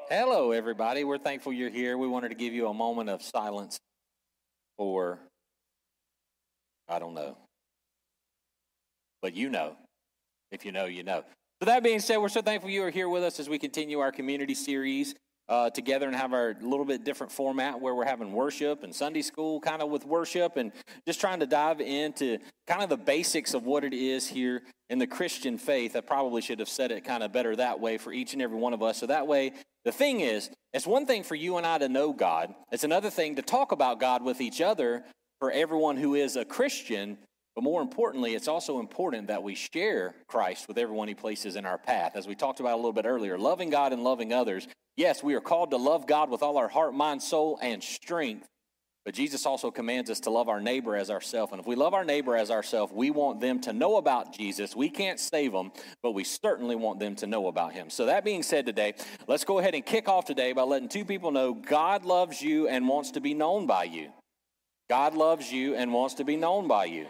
Hello, everybody. We're thankful you're here. We wanted to give you a moment of silence for, I don't know, but you know. If you know, you know. So that being said, we're so thankful you are here with us as we continue our community series together and have our little bit different format where we're having worship and Sunday school kind of with worship and just trying to dive into kind of the basics of what it is here in the Christian faith. I probably should have said it kind of better that way for each and every one of us. So that way, the thing is, it's one thing for you and I to know God. It's another thing to talk about God with each other for everyone who is a Christian. But more importantly, it's also important that we share Christ with everyone he places in our path. As we talked about a little bit earlier, loving God and loving others. Yes, we are called to love God with all our heart, mind, soul, and strength. But Jesus also commands us to love our neighbor as ourselves. And if we love our neighbor as ourselves, we want them to know about Jesus. We can't save them, but we certainly want them to know about him. So that being said today, let's go ahead and kick off today by letting two people know God loves you and wants to be known by you. God loves you and wants to be known by you.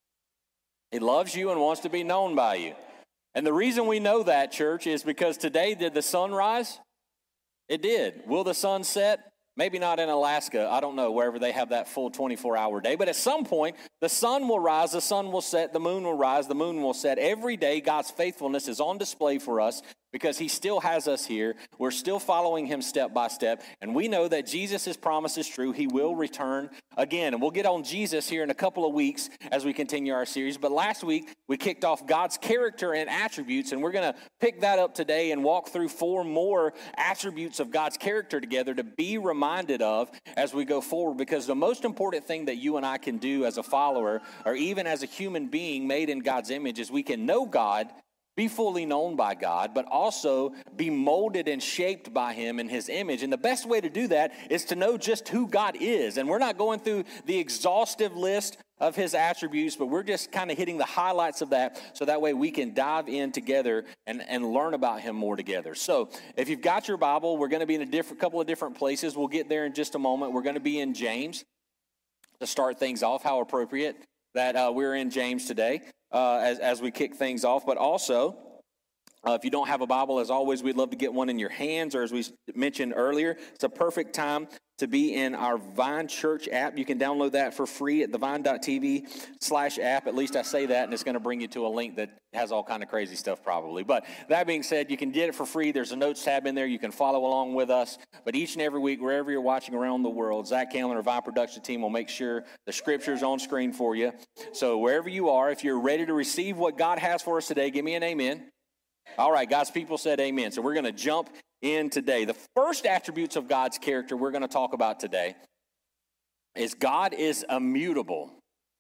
He loves you and wants to be known by you. And the reason we know that, church, is because today, did the sun rise? It did. Will the sun set? Maybe not in Alaska. I don't know, wherever they have that full 24-hour day. But at some point, the sun will rise, the sun will set, the moon will rise, the moon will set. Every day, God's faithfulness is on display for us because he still has us here. We're still following him step by step. And we know that Jesus' promise is true. He will return again. And we'll get on Jesus here in a couple of weeks as we continue our series. But last week, we kicked off God's character and attributes. And we're going to pick that up today and walk through 4 more attributes of God's character together to be reminded of as we go forward. Because the most important thing that you and I can do as a follower, or even as a human being made in God's image, is we can know God, be fully known by God, but also be molded and shaped by him in his image. And the best way to do that is to know just who God is. And we're not going through the exhaustive list of his attributes, but we're just kind of hitting the highlights of that so that way we can dive in together and learn about him more together. So if you've got your Bible, we're going to be in a couple of different places. We'll get there in just a moment. We're going to be in James to start things off. How appropriate that we're in James today. As we kick things off, but also, if you don't have a Bible, as always, we'd love to get one in your hands, or as we mentioned earlier, it's a perfect time to be in our Vine Church app. You can download that for free at thevine.tv/app. At least I say that, and it's going to bring you to a link that has all kind of crazy stuff probably. But that being said, you can get it for free. There's a notes tab in there. You can follow along with us. But each and every week, wherever you're watching around the world, Zach Cameron, our Vine production team, will make sure the scripture's on screen for you. So wherever you are, if you're ready to receive what God has for us today, give me an amen. All right, God's people said amen. So we're going to jump in today. The first attributes of God's character we're going to talk about today is God is immutable.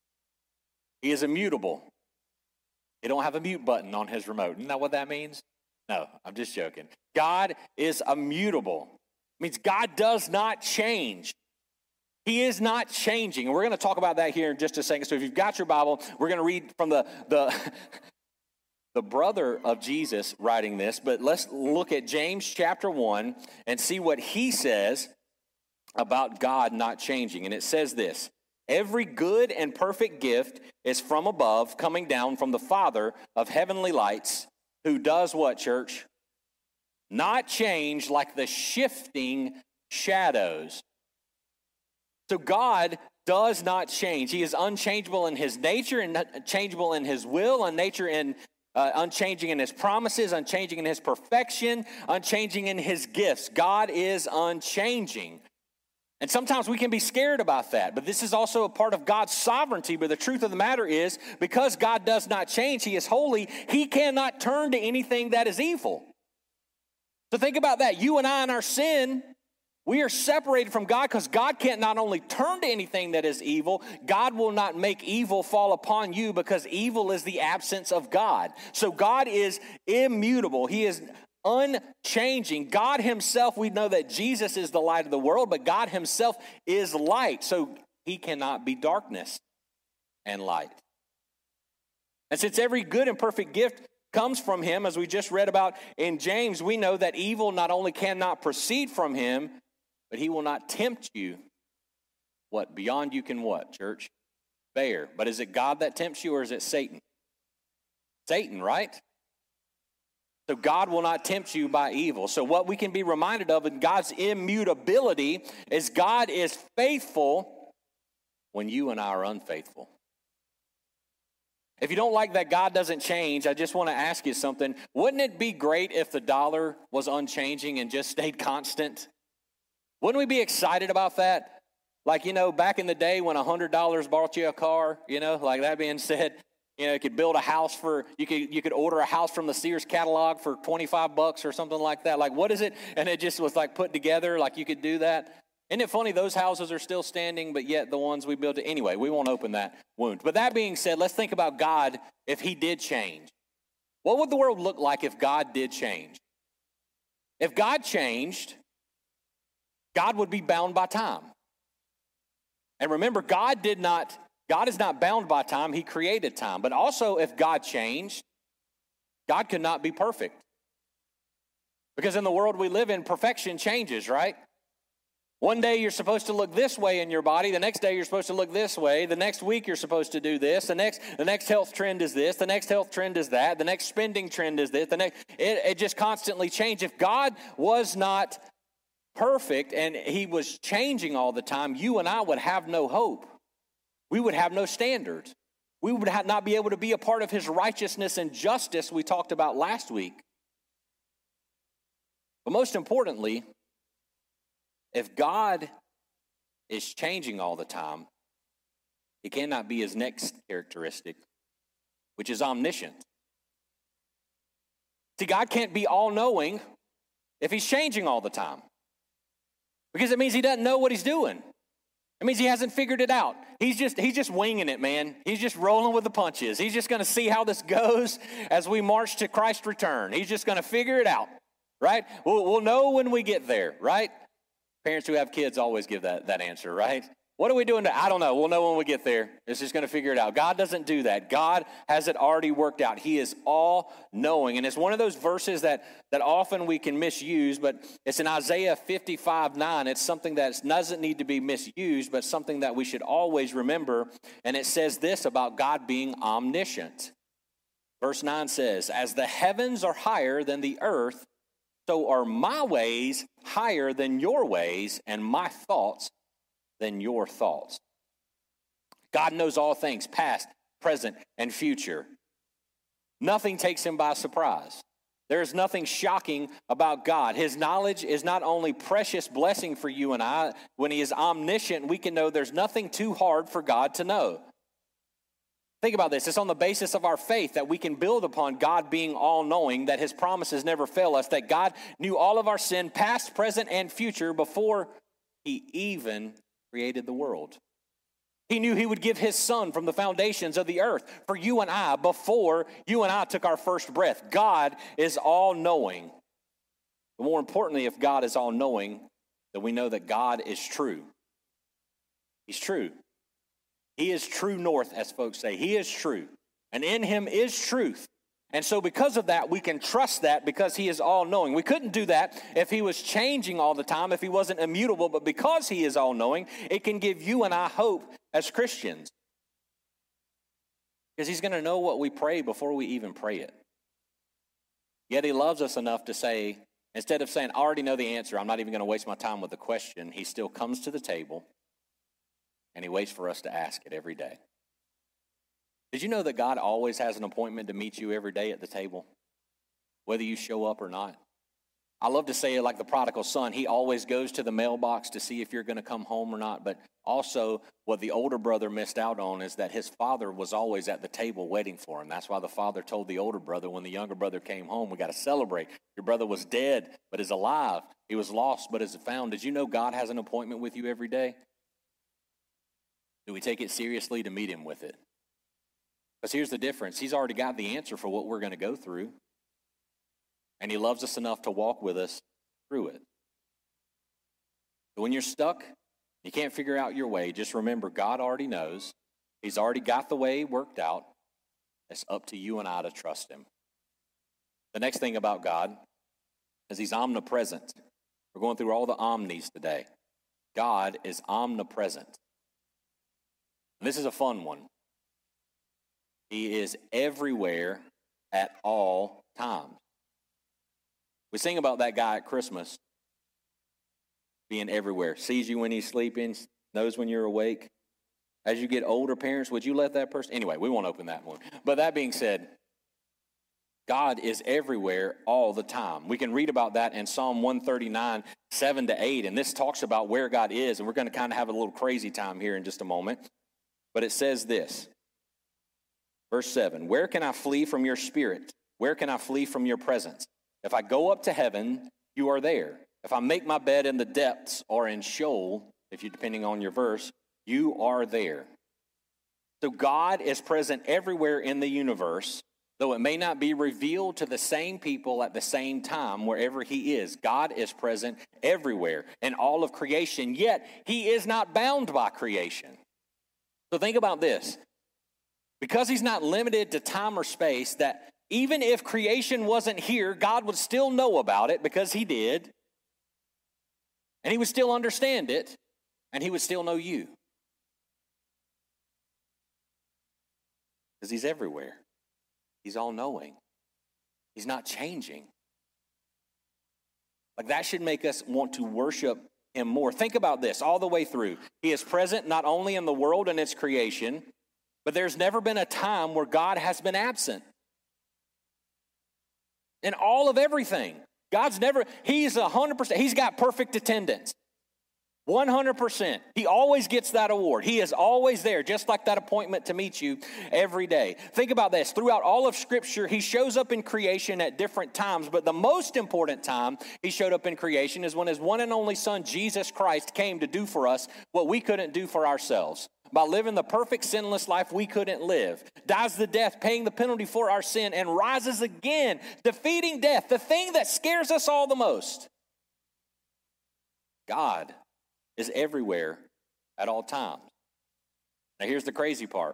He is immutable. He don't have a mute button on his remote. Isn't that what that means? No, I'm just joking. God is immutable. It means God does not change. He is not changing. And we're going to talk about that here in just a second. So if you've got your Bible, we're going to read from the brother of Jesus writing this, but let's look at James chapter 1 and see what he says about God not changing. And it says this: every good and perfect gift is from above, coming down from the Father of heavenly lights, who does what, church? Not change like the shifting shadows. So God does not change. He is unchangeable in his nature and unchangeable in his will, unchanging in his promises, unchanging in his perfection, unchanging in his gifts. God is unchanging. And sometimes we can be scared about that, but this is also a part of God's sovereignty. But the truth of the matter is, because God does not change, he is holy, he cannot turn to anything that is evil. So think about that. You and I in our sin, we are separated from God because God can't not only turn to anything that is evil, God will not make evil fall upon you because evil is the absence of God. So God is immutable. He is unchanging. God himself, we know that Jesus is the light of the world, but God himself is light. So he cannot be darkness and light. And since every good and perfect gift comes from him, as we just read about in James, we know that evil not only cannot proceed from him, but he will not tempt you. What? Beyond you can what, church? Bear. But is it God that tempts you or is it Satan? Satan, right? So God will not tempt you by evil. So what we can be reminded of in God's immutability is God is faithful when you and I are unfaithful. If you don't like that God doesn't change, I just want to ask you something. Wouldn't it be great if the dollar was unchanging and just stayed constant? Wouldn't we be excited about that? Like, back in the day when $100 bought you a car, like that being said, you could build a house you could order a house from the Sears catalog for $25 or something like that. Like, what is it? And it just was like put together, like you could do that. Isn't it funny? Those houses are still standing, but yet the ones we built, anyway, we won't open that wound. But that being said, let's think about God if he did change. What would the world look like if God did change? If God changed, God would be bound by time. And remember, God is not bound by time. He created time. But also, if God changed, God could not be perfect. Because in the world we live in, perfection changes, right? One day you're supposed to look this way in your body. The next day you're supposed to look this way. The next week you're supposed to do this. The next health trend is this. The next health trend is that. The next spending trend is this. It just constantly changes. If God was not perfect and he was changing all the time, you and I would have no hope. We would have no standards. We would not be able to be a part of his righteousness and justice we talked about last week. But most importantly, if God is changing all the time, it cannot be his next characteristic, which is omniscient. See, God can't be all-knowing if he's changing all the time, because it means he doesn't know what he's doing. It means he hasn't figured it out. He's just winging it, man. He's just rolling with the punches. He's just going to see how this goes as we march to Christ's return. He's just going to figure it out, right? We'll know when we get there, right? Parents who have kids always give that answer, right? What are we doing? I don't know. We'll know when we get there. It's just going to figure it out. God doesn't do that. God has it already worked out. He is all-knowing. And it's one of those verses that often we can misuse, but it's in Isaiah 55:9. It's something that doesn't need to be misused, but something that we should always remember. And it says this about God being omniscient. Verse 9 says, "As the heavens are higher than the earth, so are my ways higher than your ways, and my thoughts than your thoughts." God knows all things, past, present, and future. Nothing takes him by surprise. There is nothing shocking about God. His knowledge is not only precious blessing for you and I. When he is omniscient, we can know there's nothing too hard for God to know. Think about this. It's on the basis of our faith that we can build upon God being all-knowing, that his promises never fail us, that God knew all of our sin, past, present, and future, before he even created the world. He knew he would give his son from the foundations of the earth for you and I before you and I took our first breath. God is all-knowing. But more importantly, if God is all-knowing, then we know that God is true. He's true. He is true north, as folks say. He is true. And in him is truth. And so because of that, we can trust that because he is all-knowing. We couldn't do that if he was changing all the time, if he wasn't immutable. But because he is all-knowing, it can give you and I hope as Christians. Because he's going to know what we pray before we even pray it. Yet he loves us enough to say, instead of saying, I already know the answer, I'm not even going to waste my time with the question, he still comes to the table and he waits for us to ask it every day. Did you know that God always has an appointment to meet you every day at the table, whether you show up or not? I love to say it like the prodigal son. He always goes to the mailbox to see if you're going to come home or not. But also what the older brother missed out on is that his father was always at the table waiting for him. That's why the father told the older brother when the younger brother came home, we got to celebrate. Your brother was dead, but is alive. He was lost, but is found. Did you know God has an appointment with you every day? Do we take it seriously to meet him with it? Because here's the difference. He's already got the answer for what we're going to go through. And he loves us enough to walk with us through it. But when you're stuck, you can't figure out your way, just remember God already knows. He's already got the way worked out. It's up to you and I to trust him. The next thing about God is he's omnipresent. We're going through all the omnis today. God is omnipresent. This is a fun one. He is everywhere at all times. We sing about that guy at Christmas being everywhere, sees you when he's sleeping, knows when you're awake. As you get older, parents, would you let that person? Anyway, we won't open that one. But that being said, God is everywhere all the time. We can read about that in Psalm 139, 7-8, and this talks about where God is, and we're going to kind of have a little crazy time here in just a moment. But it says this, verse 7, where can I flee from your spirit? Where can I flee from your presence? If I go up to heaven, you are there. If I make my bed in the depths or in Sheol, if you're depending on your verse, you are there. So God is present everywhere in the universe, though it may not be revealed to the same people at the same time wherever he is. God is present everywhere in all of creation, yet he is not bound by creation. So think about this. Because he's not limited to time or space, that even if creation wasn't here, God would still know about it because he did. And he would still understand it, and he would still know you. Because he's everywhere. He's all-knowing. He's not changing. Like that should make us want to worship him more. Think about this all the way through. He is present not only in the world and its creation, but there's never been a time where God has been absent. In all of everything. He's 100%. He's got perfect attendance. 100%. He always gets that award. He is always there, just like that appointment to meet you every day. Think about this. Throughout all of Scripture, he shows up in creation at different times, but the most important time he showed up in creation is when his one and only Son, Jesus Christ, came to do for us what we couldn't do for ourselves. By living the perfect sinless life we couldn't live, dies the death, paying the penalty for our sin, and rises again, defeating death, the thing that scares us all the most. God is everywhere at all times. Now here's the crazy part.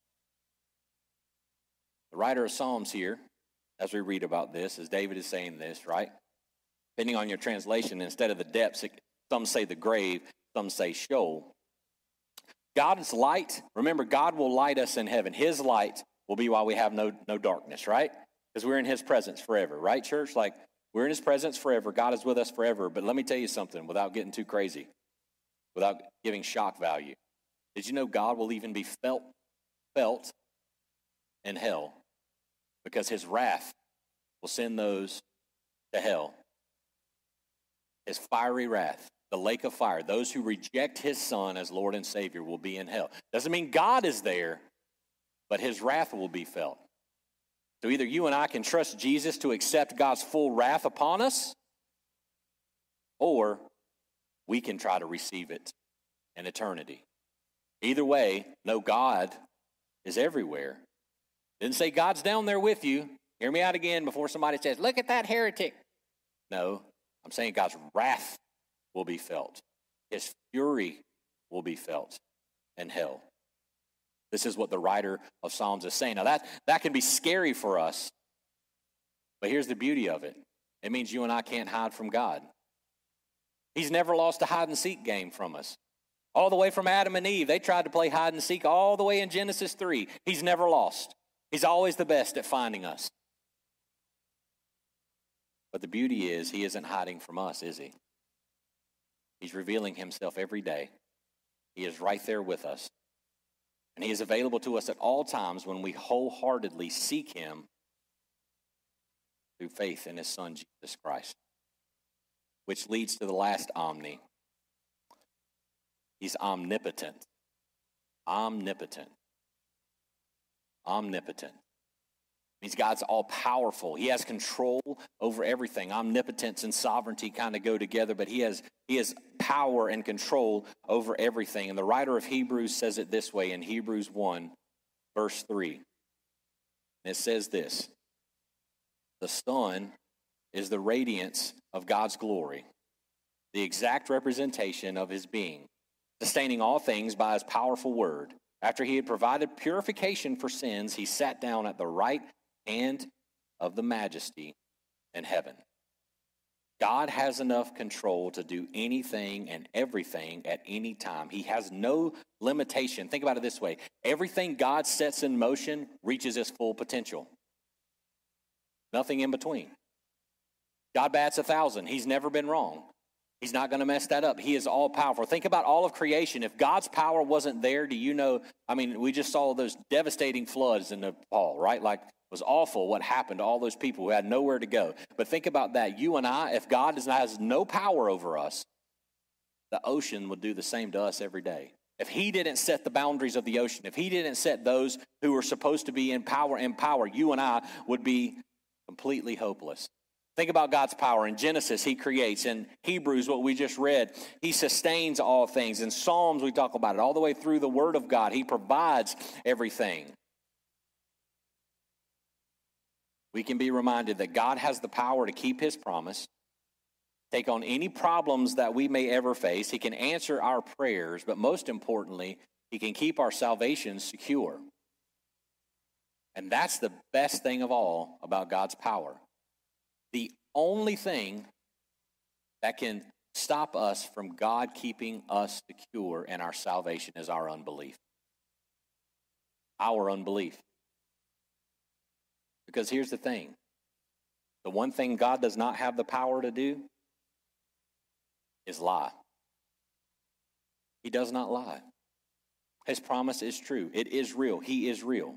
The writer of Psalms here, as we read about this, as David is saying this, right? Depending on your translation, instead of the depths, some say the grave, some say Sheol. God's light, remember, God will light us in heaven. His light will be why we have no darkness, right? Because we're in his presence forever, right, church? Like, we're in his presence forever. God is with us forever. But let me tell you something without getting too crazy, without giving shock value. Did you know God will even be felt in hell? Because his wrath will send those to hell. His fiery wrath. The lake of fire, those who reject his Son as Lord and Savior will be in hell. Doesn't mean God is there, but his wrath will be felt. So either you and I can trust Jesus to accept God's full wrath upon us, or we can try to receive it in eternity. Either way, know God is everywhere. Didn't say God's down there with you. Hear me out again before somebody says, look at that heretic. No, I'm saying God's wrath will be felt. His fury will be felt in hell. This is what the writer of Psalms is saying. Now that can be scary for us, but here's the beauty of it. It means you and I can't hide from God. He's never lost a hide and seek game from us. All the way from Adam and Eve, they tried to play hide and seek all the way in Genesis 3. He's never lost. He's always the best at finding us. But the beauty is, he isn't hiding from us, is he? He's revealing himself every day. He is right there with us. And he is available to us at all times when we wholeheartedly seek him through faith in his Son, Jesus Christ. Which leads to the last omni. He's omnipotent. Omnipotent. Omnipotent. Means God's all-powerful. He has control over everything. Omnipotence and sovereignty kind of go together, but he has power and control over everything. And the writer of Hebrews says it this way in Hebrews 1, verse 3. And it says this, the Son is the radiance of God's glory, the exact representation of his being, sustaining all things by his powerful word. After he had provided purification for sins, he sat down at the right hand of the majesty in heaven. God has enough control to do anything and everything at any time. He has no limitation. Think about it this way. Everything God sets in motion reaches its full potential. Nothing in between. God bats 1,000. He's never been wrong. He's not going to mess that up. He is all powerful. Think about all of creation. If God's power wasn't there, do you know, we just saw those devastating floods in Nepal, right? Like, it was awful what happened to all those people who had nowhere to go. But think about that. You and I, if God has no power over us, the ocean would do the same to us every day. If he didn't set the boundaries of the ocean, if he didn't set those who were supposed to be in power, you and I would be completely hopeless. Think about God's power. In Genesis, he creates. In Hebrews, what we just read, he sustains all things. In Psalms, we talk about it. All the way through the Word of God, he provides everything. We can be reminded that God has the power to keep his promise, take on any problems that we may ever face. He can answer our prayers, but most importantly, he can keep our salvation secure. And that's the best thing of all about God's power. The only thing that can stop us from God keeping us secure in our salvation is our unbelief. Our unbelief. Because here's the thing. The one thing God does not have the power to do is lie. He does not lie. His promise is true. It is real. He is real.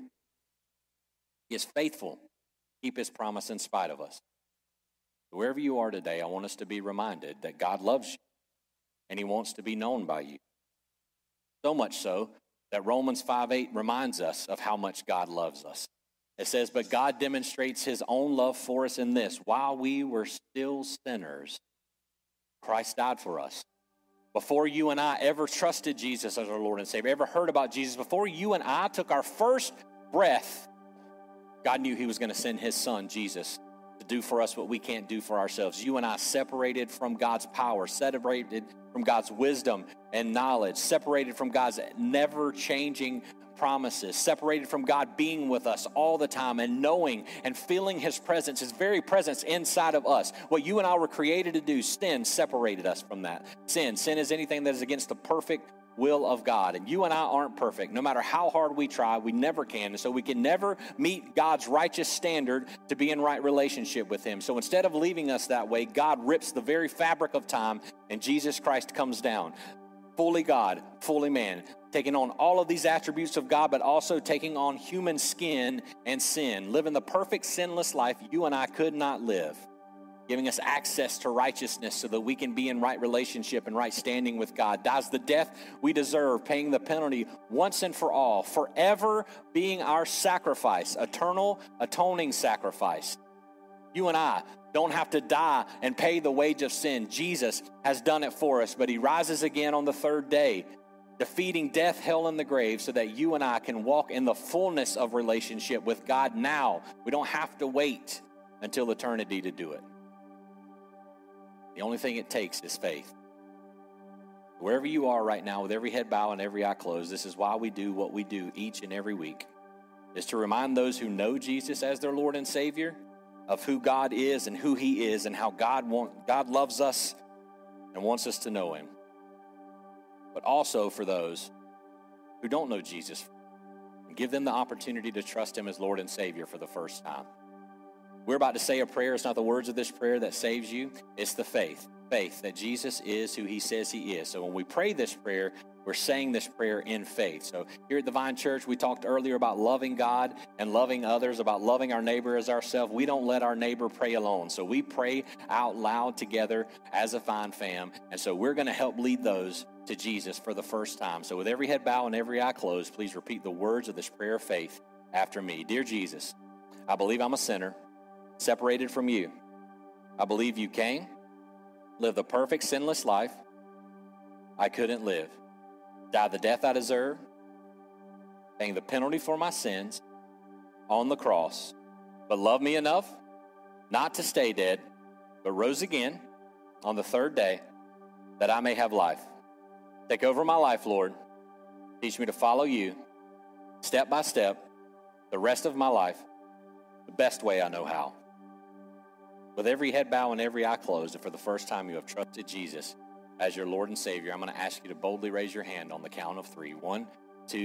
He is faithful. Keep his promise in spite of us. Wherever you are today, I want us to be reminded that God loves you and he wants to be known by you. So much so that Romans 5:8 reminds us of how much God loves us. It says, but God demonstrates his own love for us in this: while we were still sinners, Christ died for us. Before you and I ever trusted Jesus as our Lord and Savior, ever heard about Jesus, before you and I took our first breath, God knew he was going to send his son, Jesus, to do for us what we can't do for ourselves. You and I separated from God's power, separated from God's wisdom and knowledge, separated from God's never-changing promises, separated from God being with us all the time and knowing and feeling his presence, his very presence inside of us. What you and I were created to do, sin separated us from that. Sin is anything that is against the perfect will of God. And you and I aren't perfect. No matter how hard we try, we never can. And so we can never meet God's righteous standard to be in right relationship with him. So instead of leaving us that way, God rips the very fabric of time and Jesus Christ comes down. Fully God, fully man, taking on all of these attributes of God, but also taking on human skin and sin, living the perfect sinless life you and I could not live, giving us access to righteousness so that we can be in right relationship and right standing with God, dies the death we deserve, paying the penalty once and for all, forever being our sacrifice, eternal atoning sacrifice. You and I don't have to die and pay the wage of sin. Jesus has done it for us, but he rises again on the third day, defeating death, hell, and the grave so that you and I can walk in the fullness of relationship with God now. We don't have to wait until eternity to do it. The only thing it takes is faith. Wherever you are right now, with every head bowed and every eye closed, this is why we do what we do each and every week, is to remind those who know Jesus as their Lord and Savior of who God is and who he is and how God loves us and wants us to know him. But also for those who don't know Jesus, give them the opportunity to trust him as Lord and Savior for the first time. We're about to say a prayer. It's not the words of this prayer that saves you. It's the faith that Jesus is who he says he is. So when we pray this prayer, we're saying this prayer in faith. So here at the Vine Church, we talked earlier about loving God and loving others, about loving our neighbor as ourselves. We don't let our neighbor pray alone. So we pray out loud together as a Vine fam. And so we're going to help lead those to Jesus for the first time. So with every head bowed and every eye closed, please repeat the words of this prayer of faith after me. Dear Jesus, I believe I'm a sinner, separated from you. I believe you came, lived the perfect sinless life I couldn't live, died the death I deserve, paying the penalty for my sins on the cross, but loved me enough not to stay dead, but rose again on the third day that I may have life. Take over my life, Lord. Teach me to follow you step by step the rest of my life the best way I know how. With every head bowed and every eye closed, and for the first time you have trusted Jesus as your Lord and Savior, I'm going to ask you to boldly raise your hand on the count of 3. 1, 2,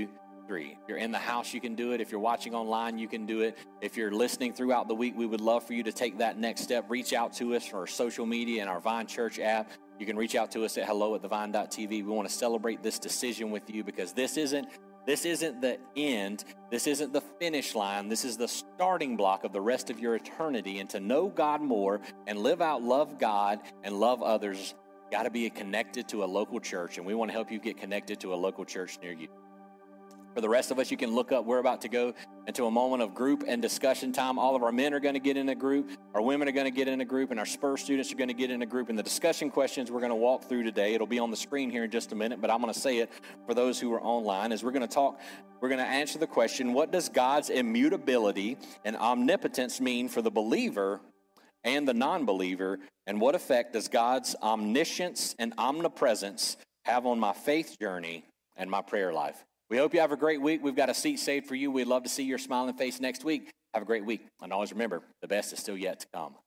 3. If you're in the house, you can do it. If you're watching online, you can do it. If you're listening throughout the week, we would love for you to take that next step. Reach out to us for our social media and our Vine Church app. You can reach out to us at hello@thevine.tv. We want to celebrate this decision with you because this isn't the end. This isn't the finish line. This is the starting block of the rest of your eternity. And to know God more and live out love God and love others, got to be connected to a local church. And we want to help you get connected to a local church near you. For the rest of us, you can look up. We're about to go into a moment of group and discussion time. All of our men are going to get in a group. Our women are going to get in a group. And our Spur students are going to get in a group. And the discussion questions we're going to walk through today, it'll be on the screen here in just a minute, but I'm going to say it for those who are online, is we're going to answer the question, what does God's immutability and omnipotence mean for the believer and the non-believer? And what effect does God's omniscience and omnipresence have on my faith journey and my prayer life? We hope you have a great week. We've got a seat saved for you. We'd love to see your smiling face next week. Have a great week. And always remember, the best is still yet to come.